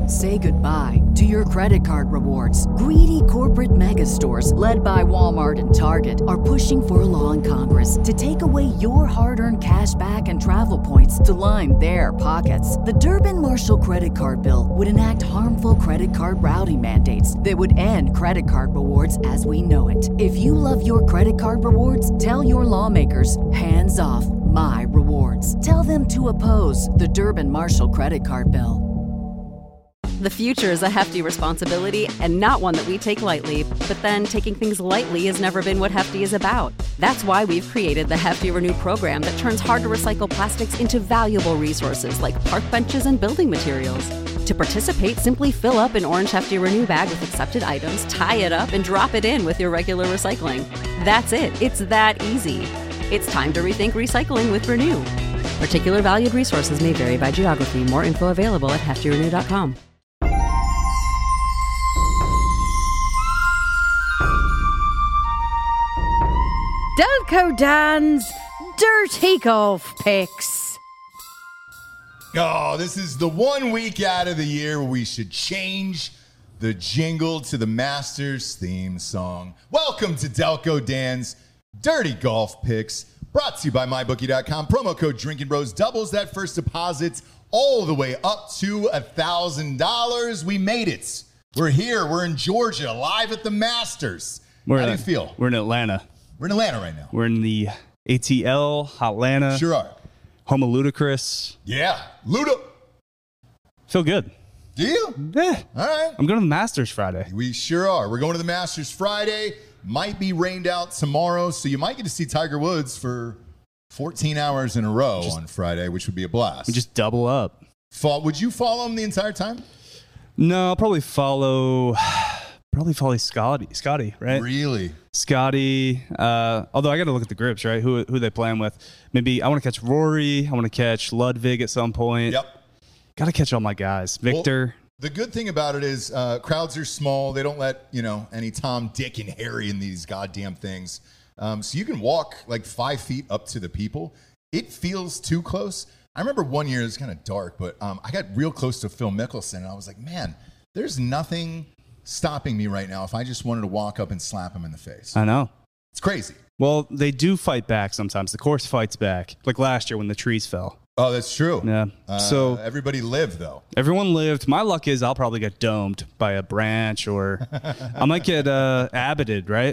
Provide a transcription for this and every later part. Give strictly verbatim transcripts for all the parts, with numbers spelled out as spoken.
Say goodbye to your credit card rewards. Greedy corporate mega stores, led by Walmart and Target, are pushing for a law in Congress to take away your hard-earned cash back and travel points to line their pockets. The Durbin-Marshall credit card bill would enact harmful credit card routing mandates that would end credit card rewards as we know it. If you love your credit card rewards, tell your lawmakers, hands off my rewards. Tell them to oppose the Durbin-Marshall credit card bill. The future is a hefty responsibility and not one that we take lightly. But then taking things lightly has never been what Hefty is about. That's why we've created the Hefty Renew program that turns hard-to-recycle plastics into valuable resources like park benches and building materials. To participate, simply fill up an orange Hefty Renew bag with accepted items, tie it up, and drop it in with your regular recycling. That's it. It's that easy. It's time to rethink recycling with Renew. Particular valued resources may vary by geography. More info available at hefty renew dot com. Delco Dan's Dirty Golf Picks. Oh, this is the one week out of the year where we should change the jingle to the Masters theme song. Welcome to Delco Dan's Dirty Golf Picks, brought to you by my bookie dot com. Promo code Drinking Bros doubles that first deposit all the way up to one thousand dollars. We made it. We're here. We're in Georgia, live at the Masters. We're How do in, you feel? We're in Atlanta. We're in Atlanta right now. We're in the A T L, Atlanta. Sure are. Home of Ludacris. Yeah. Luda. Feel good. Do you? Yeah. All right. I'm going to the Masters Friday. We sure are. We're going to the Masters Friday. Might be rained out tomorrow, so you might get to see Tiger Woods for fourteen hours in a row just, on Friday, which would be a blast. We just double up. Fall, would you follow him the entire time? No, I'll probably follow... Probably follow Scotty, Scotty, right? Really? Scotty. Uh, although I got to look at the groups, right? Who who they playing with? Maybe I want to catch Rory. I want to catch Ludwig at some point. Yep. Got to catch all my guys. Victor. Well, the good thing about it is uh, crowds are small. They don't let you know any Tom, Dick, and Harry in these goddamn things. Um, so you can walk like five feet up to the people. It feels too close. I remember one year it was kind of dark, but um, I got real close to Phil Mickelson, and I was like, man, there's nothing stopping me right now if I just wanted to walk up and slap him in the face. I know. It's crazy. Well, they do fight back sometimes. The course fights back. Like last year when the trees fell. Oh, that's true. Yeah. Uh, so everybody lived, though. Everyone lived. My luck is I'll probably get domed by a branch or I might get uh, abboted, right?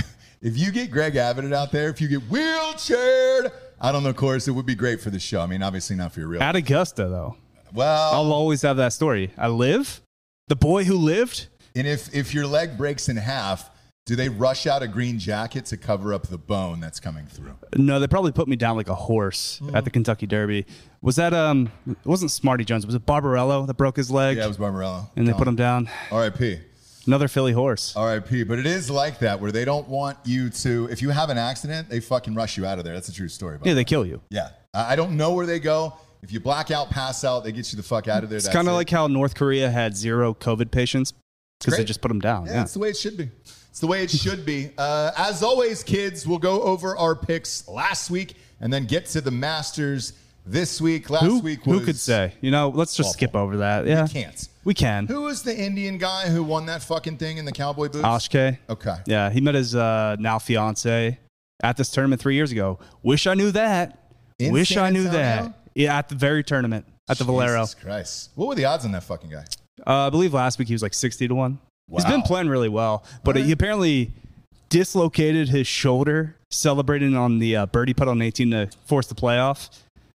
If you get Greg Abboted out there, if you get wheelchaired out on the course, it would be great for the show. I mean, obviously not for your real. At Augusta, though. Well. I'll always have that story. I live. The boy who lived. And if, if your leg breaks in half, do they rush out a green jacket to cover up the bone that's coming through? No, they probably put me down like a horse mm. at the Kentucky Derby. Was that, um, it wasn't Smarty Jones. Was it Barbarello that broke his leg? Yeah, it was Barbarello. And they put him down. R I P Another Philly horse. R I P But it is like that where they don't want you to, if you have an accident, they fucking rush you out of there. That's a true story. Yeah, that. they kill you. Yeah. I don't know where they go. If you black out, pass out, they get you the fuck out of there. It's kind of like how North Korea had zero COVID patients. Because they just put them down. Yeah, yeah, it's the way it should be. It's the way it should be. Uh, as always, kids, we'll go over our picks last week and then get to the Masters this week. Last who, week was... Who could say? You know, let's just awful. skip over that. Yeah. We can't. We can. Who was the Indian guy who won that fucking thing in the cowboy boots? Ashke. Okay. Yeah, he met his uh, now fiance at this tournament three years ago. Wish I knew that. In Wish San I knew Antonio? that. Yeah, at the very tournament. At the Jesus Valero. Jesus Christ. What were the odds on that fucking guy? Uh, I believe last week he was like sixty to one. Wow. He's been playing really well, but right. he apparently dislocated his shoulder celebrating on the uh, birdie putt on eighteen to force the playoff.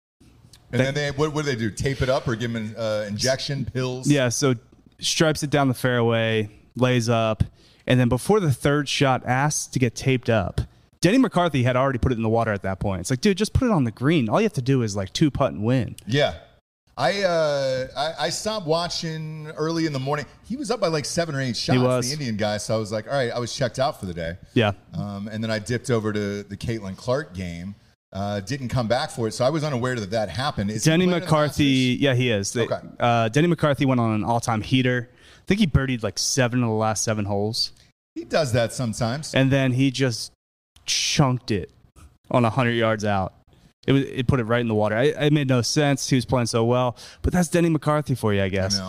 And that, then they what, what do they do? Tape it up or give him an uh, injection, pills? Yeah, so stripes it down the fairway, lays up, and then before the third shot asks to get taped up. Denny McCarthy had already put it in the water at that point. It's like, dude, just put it on the green. All you have to do is like two putt and win. Yeah. I, uh, I I stopped watching early in the morning. He was up by like seven or eight shots, He was. the Indian guy. So I was like, all right, I was checked out for the day. Yeah. Um, and then I dipped over to the Caitlin Clark game. Uh, didn't come back for it, so I was unaware that that happened. Is Denny he playing in the McCarthy, Masters? yeah, he is. They, Okay. Uh, Denny McCarthy went on an all-time heater. I think he birdied like seven of the last seven holes. He does that sometimes. And then he just chunked it on one hundred yards out. It was, it put it right in the water. I, it made no sense. He was playing so well. But that's Denny McCarthy for you, I guess. I know.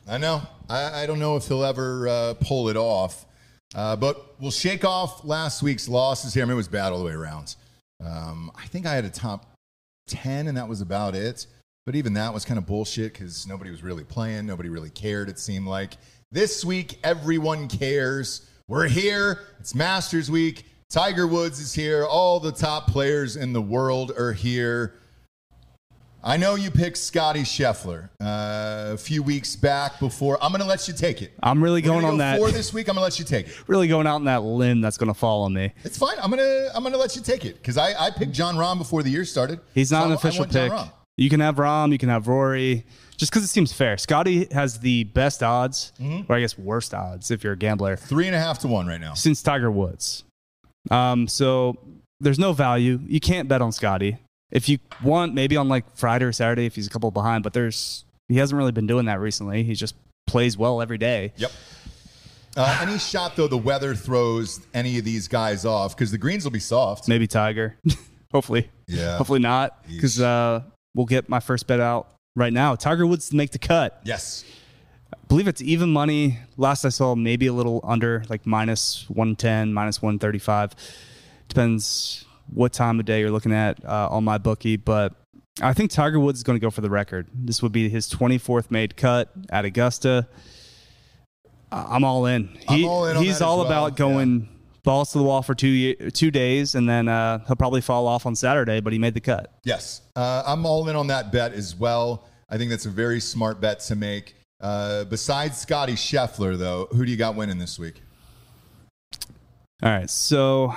I know. I, I don't know if he'll ever uh, pull it off. Uh, but we'll shake off last week's losses here. I mean, it was bad all the way around. Um, I think I had a top ten, and that was about it. But even that was kind of bullshit because nobody was really playing. Nobody really cared, it seemed like. This week, everyone cares. We're here. It's Masters Week. Tiger Woods is here. All the top players in the world are here. I know you picked Scotty Scheffler uh, a few weeks back before. I'm going to let you take it. I'm really We're going go on that. For this week, I'm going to let you take it. Really going out on that limb that's going to fall on me. It's fine. I'm going to I'm gonna let you take it because I, I picked John Rahm before the year started. He's not so an I, official I want Jon pick. Rahm. You can have Rahm, you can have Rory, just because it seems fair. Scotty has the best odds, Mm-hmm. or I guess worst odds if you're a gambler, Three and a half to one right now. since Tiger Woods. Um, so there's no value. You can't bet on Scotty. If you want, maybe on like Friday or Saturday if he's a couple behind, but there's he hasn't really been doing that recently. He just plays well every day. Yep. Uh, any shot, though, the weather throws any of these guys off because the greens will be soft. Maybe Tiger. Hopefully. Yeah. Hopefully not, because uh, we'll get my first bet out right now. Tiger Woods to make the cut. Yes. I believe it's even money. Last I saw, maybe a little under, like minus one ten, minus one thirty-five. Depends what time of day you're looking at uh, on my bookie. But I think Tiger Woods is going to go for the record. This would be his twenty-fourth made cut at Augusta. Uh, I'm all in. He, I'm all in on he's that all as well. about going balls to the wall for two ye- two days, and then uh, he'll probably fall off on Saturday, but he made the cut. Yes. Uh, I'm all in on that bet as well. I think that's a very smart bet to make. Uh, besides Scotty Scheffler, though, who do you got winning this week? All right, so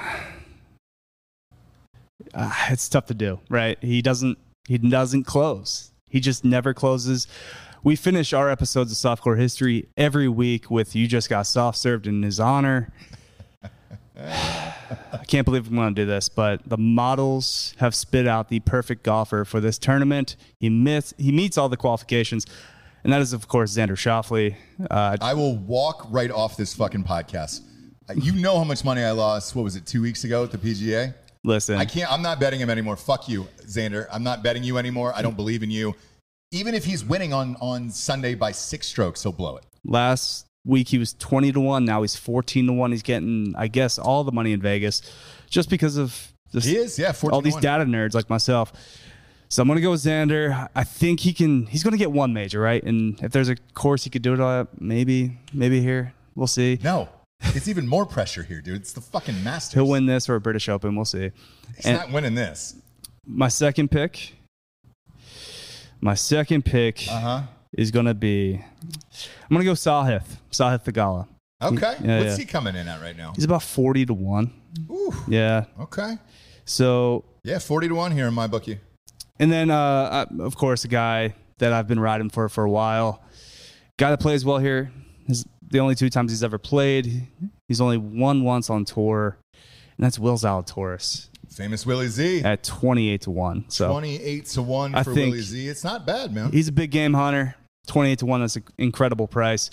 uh, it's tough to do, right? He doesn't he doesn't close. He just never closes. We finish our episodes of Softcore History every week with "You just got soft served" in his honor. I can't believe I'm going to do this, but the models have spit out the perfect golfer for this tournament. He meets he meets all the qualifications, and that is, of course, Xander Schauffele. Uh, I will walk right off this fucking podcast. Uh, You know how much money I lost, what was it, two weeks ago at the P G A? listen, I can't, I'm not betting him anymore. Fuck you, Xander. I'm not betting you anymore. I don't believe in you. Even if he's winning on, on Sunday by six strokes, he'll blow it. last week he was twenty to one. Now he's fourteen to one. He's getting, I guess, all the money in Vegas just because of this, He is, yeah, fourteen all these to one. data nerds like myself. So I'm going to go with Xander. I think he can, he's going to get one major, right? And if there's a course he could do it on, maybe, maybe here. We'll see. No, it's even more pressure here, dude. It's the fucking Masters. He'll win this or a British Open. We'll see. He's And not winning this. my second pick, my second pick Uh-huh. is going to be, I'm going to go Sahith, Sahith Theegala. Okay. Yeah, What's yeah. he coming in at right now? He's about forty to one. Ooh, Yeah. okay. So, Yeah, forty to one here in my bookie. and then, uh, uh, of course, a guy that I've been riding for for a while. Guy that plays well here. Is the only two times he's ever played. He's only won once on tour, and that's Will Zalatoris Famous Willie Z. at twenty-eight to one. So twenty-eight to one I for think- Willie Z. It's not bad, man. he's a big game hunter. twenty-eight to one. That's an incredible price.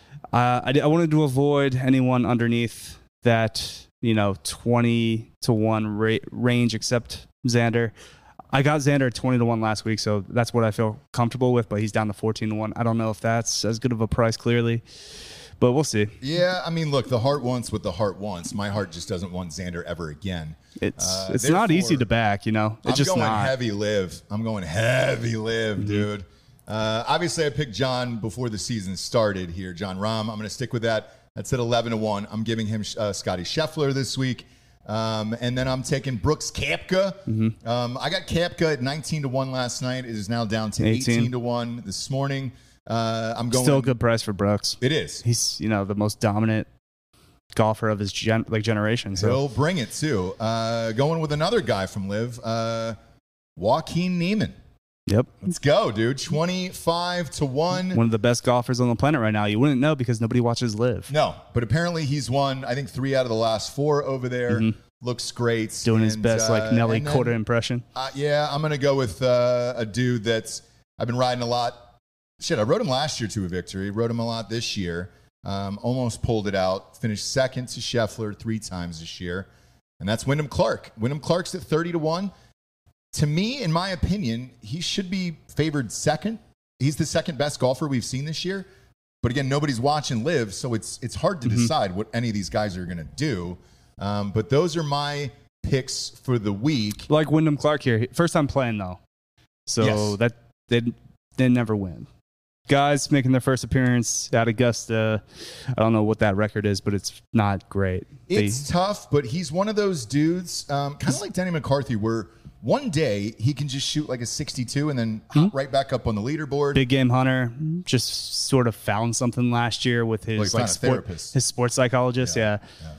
Uh, I, I wanted to avoid anyone underneath that, you know, twenty to one ra- range except Xander. I got Xander at twenty to one last week, so that's what I feel comfortable with, but he's down to fourteen to one. I don't know if that's as good of a price, clearly, but we'll see. Yeah, I mean, look, the heart wants what the heart wants. My heart just doesn't want Xander ever again. It's Uh, it's not easy therefore, to back, you know. It's I'm just going not. heavy live. I'm going heavy live, Mm-hmm. dude. Uh, obviously, I picked John before the season started here. John Rahm. I'm going to stick with that. That's at eleven to one. I'm giving him uh, Scotty Scheffler this week. Um, and then I'm taking Brooks Koepka. Mm-hmm. Um, I got Koepka at nineteen to one last night. It is now down to eighteen. eighteen to one this morning. Uh, I'm going. Still a good price for Brooks. It is. He's, you know, the most dominant golfer of his gen- like generation. So He'll bring it too. Uh, going with another guy from Live, uh, Joaquin Neiman. yep. Let's go, dude. twenty-five to one. One of the best golfers on the planet right now. You wouldn't know because nobody watches Live. No, but apparently he's won, I think, three out of the last four over there. Looks great. Mm-hmm. Doing his And, best uh, like Nelly and then, quarter impression. Uh, yeah, I'm going to go with uh, a dude that's I've been riding a lot. Shit, I rode him last year to a victory. Rode him a lot this year. Um, almost pulled it out. Finished second to Scheffler three times this year. And that's Wyndham Clark. Wyndham Clark's at thirty to one. To me, in my opinion, he should be favored second. He's the second best golfer we've seen this year. But again, nobody's watching live, so it's it's hard to Mm-hmm. decide what any of these guys are going to do. Um, but those are my picks for the week. Like Wyndham Clark here, first time playing though, so Yes. that they they never win. Guys making their first appearance at Augusta. I don't know what that record is, but it's not great. They- It's tough, but he's one of those dudes, um, kind of like Denny McCarthy, where one day he can just shoot like a sixty-two and then hop right back up on the leaderboard. Big game hunter just sort of found something last year with his Well, he like found a sport, therapist. his sports psychologist. Yeah,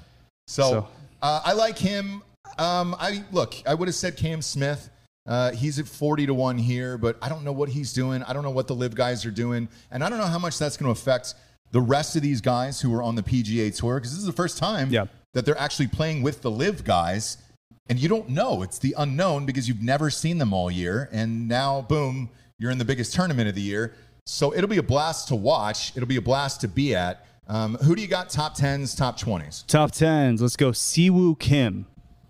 So, So- Uh, I like him. Um, I look. I would have said Cam Smith. Uh, he's at forty to one here, but I don't know what he's doing. I don't know what the live guys are doing, and I don't know how much that's going to affect the rest of these guys who are on the P G A Tour, because this is the first time Yeah. that they're actually playing with the live guys, and you don't know. It's the unknown because you've never seen them all year, and now boom, you're in the biggest tournament of the year. So it'll be a blast to watch. It'll be a blast to be at. Um, who do you got? Top tens, top twenties. top tens. Let's go. Siwoo Kim.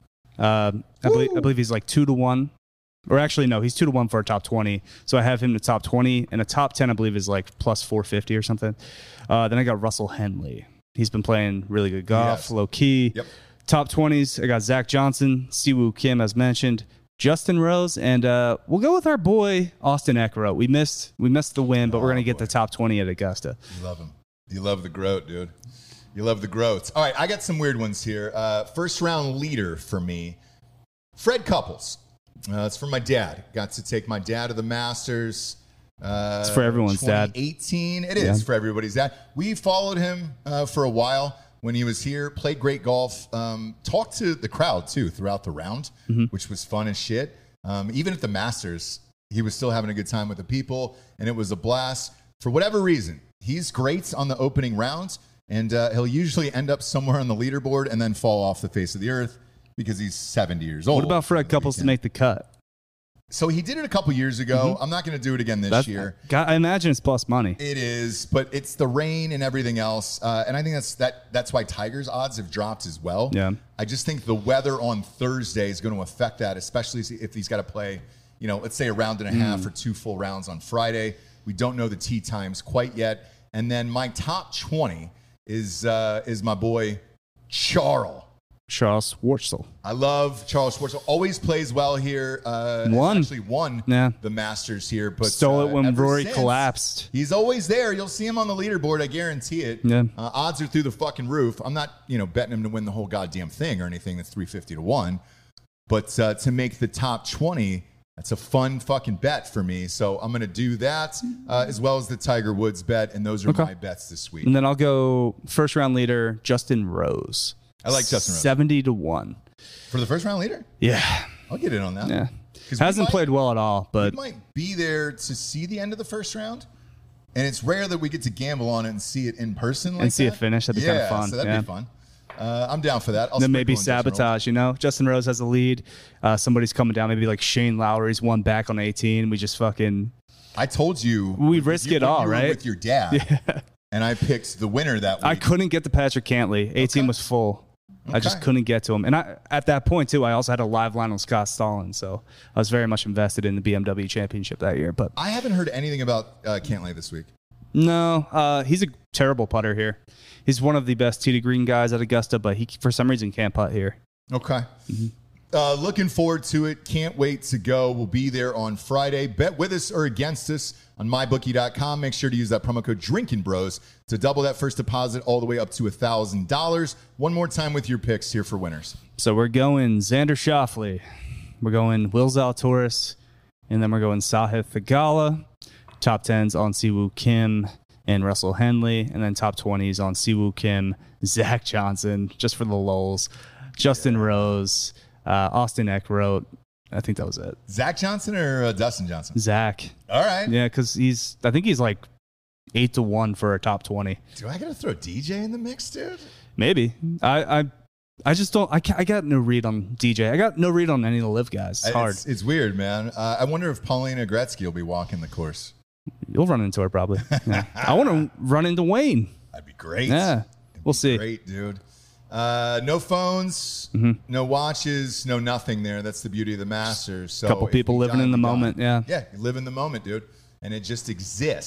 Uh, I believe I believe he's like two to one, or actually no, he's two to one for a top twenty. So I have him to top twenty, and a top ten I believe is like plus four fifty or something. Uh, then I got Russell Henley. He's been playing really good golf, Yes. low key. Yep. Top twenties. I got Zach Johnson, Siwoo Kim as mentioned, Justin Rose, and uh, we'll go with our boy Austin Eckroat. We missed we missed the win, but we're gonna get the top twenty at Augusta. You love him. You love the Groat, dude. You love the Groats. All right, I got some weird ones here. Uh, first round leader for me, Fred Couples. Uh, it's for my dad. Got to take my dad to the Masters. Uh, It's for everyone's dad. twenty eighteen. It is Yeah. for everybody's dad. We followed him uh, for a while when he was here. Played great golf. Um, talked to the crowd too throughout the round, Mm-hmm. which was fun as shit. Um, even at the Masters, he was still having a good time with the people, and it was a blast. For whatever reason, he's great on the opening rounds, and uh, he'll usually end up somewhere on the leaderboard and then fall off the face of the earth because he's seventy years old. What about Fred on the Couples to weekend. make the cut? So he did it a couple years ago. I'm not going to do it again this That's- year. God, I imagine it's plus money. It is, but it's the rain and everything else, uh, and I think that's that. That's why Tiger's odds have dropped as well. Yeah. I just think the weather on Thursday is going to affect that, especially if he's got to play, you know, let's say a round and a half or two full rounds on Friday. We don't know the tee times quite yet. And then my top twenty is uh, is my boy Charles. Charles Schwartzel. I love Charles Schwartz. Always plays well here. Uh, has Won. actually won Yeah. the Masters here, but Stole uh, it when ever Rory since, collapsed. He's always there. You'll see him on the leaderboard. I guarantee it. Yeah. Uh, odds are through the fucking roof. I'm not, you know, betting him to win the whole goddamn thing or anything. That's three fifty to one, but uh, to make the top twenty, that's a fun fucking bet for me. So I'm going to do that uh, as well as the Tiger Woods bet, and those are Okay. my bets this week. And then I'll go first round leader, Justin Rose. I like Justin Rose. seventy to one. For the first round leader, Yeah. I'll get in on that. Yeah. 'Cause we Hasn't might- played well at all, but we might be there to see the end of the first round, and it's rare that we get to gamble on it and see it in person like And see it that. finish. That'd be yeah, kinda fun. So that'd Yeah. be fun. Uh, I'm down for that. I'll then maybe sprinkle in Justin Rose. sabotage, you know? Justin Rose has the lead. Uh, somebody's coming down. Maybe like Shane Lowry's one back on eighteen. We just fucking. I told you We with risk you- it when all, you were right? With your dad, and I picked the winner that week. I couldn't get to Patrick Cantley. eighteen Okay. was full. I just Okay. couldn't get to him. And I, at that point, too, I also had a live line on Scott Stallings. So I was very much invested in the B M W championship that year. But I haven't heard anything about uh, Cantlay this week. no, uh, he's a terrible putter here. He's one of the best tee to green guys at Augusta, but he, for some reason, can't putt here. Okay. Mm-hmm. Uh, looking forward to it. Can't wait to go. We'll be there on Friday. Bet with us or against us on my bookie dot com. Make sure to use that promo code Drinking Bros to double that first deposit all the way up to one thousand dollars. One more time with your picks here for winners. So we're going Xander Schauffele. We're going Will Zalatoris. And then we're going Sahith Theegala. Top tens on Siwoo Kim and Russell Henley. And then top twenties on Siwoo Kim, Zach Johnson, just for the lulz. Justin Rose, uh, Austin Eckroat. I think that was it. Zach Johnson or uh, Dustin Johnson? Zach. All right. Yeah, because he's, I think he's like eight to one for a top twenty. Do I got to throw D J in the mix, dude? Maybe. I, I, I just don't, I, ca- I got no read on D J. I got no read on any of the live guys. It's hard. It's, it's weird, man. Uh, I wonder if Paulina Gretzky will be walking the course. You'll run into her probably. Yeah. I want to run into Wayne. That'd be great. Yeah, we'll see. Great, dude. Uh, no phones, Mm-hmm. no watches, no nothing there. That's the beauty of the Masters. So Couple if people you living got- in the you got- moment, yeah. Yeah, you live in the moment, dude. And it just exists.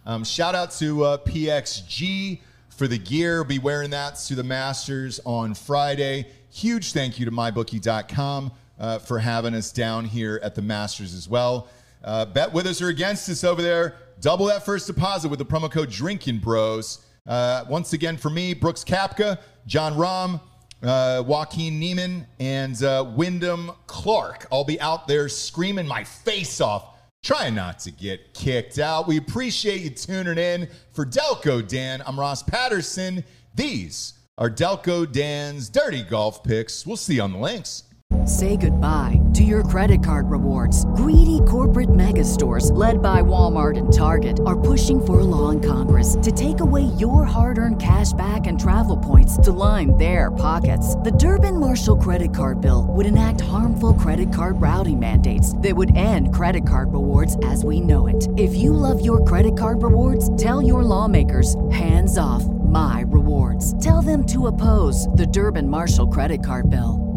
Um, shout out to uh, P X G for the gear. Be wearing that to the Masters on Friday. Huge thank you to my bookie dot com uh, for having us down here at the Masters as well. Uh, bet with us or against us over there. Double that first deposit with the promo code Drinking Bros. Uh, once again, for me, Brooks Koepka, John Rahm, uh, Joaquin Neiman, and uh, Wyndham Clark. I'll be out there screaming my face off, trying not to get kicked out. We appreciate you tuning in. For Delco Dan, I'm Ross Patterson. These are Delco Dan's Dirty Golf Picks. We'll see you on the links. Say goodbye to your credit card rewards. Greedy corporate mega stores, led by Walmart and Target, are pushing for a law in Congress to take away your hard-earned cash back and travel points to line their pockets. The Durbin-Marshall credit card bill would enact harmful credit card routing mandates that would end credit card rewards as we know it. If you love your credit card rewards, tell your lawmakers, hands off my rewards. Tell them to oppose the Durbin-Marshall credit card bill.